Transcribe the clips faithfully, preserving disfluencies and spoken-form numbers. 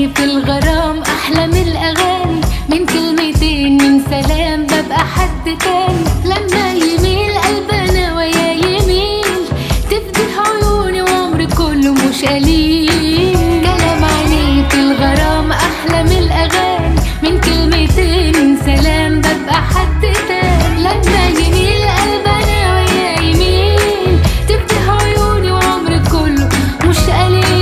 عليه في الغرام أحلى من الأغاني، من كلمتين من سلام ببقى حد تاني. لما يميل قلبنا ويا يميل تفتح عيوني وعمري كله مش قليل. كلام عليه في الغرام أحلى من الأغاني، من كلمتين من سلام ببقى حد تاني. لما يميل قلبنا ويا يميل تفتح عيوني وعمري كله مش قليل.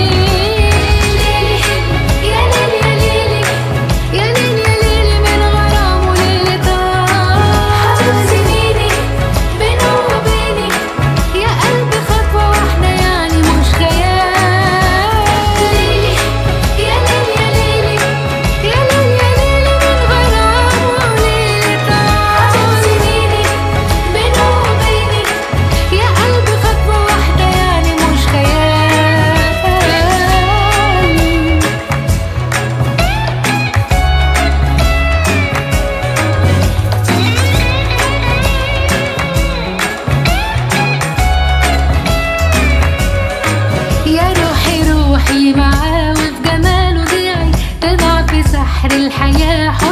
معاه وفي جماله ضيعي، تضع في سحر الحياة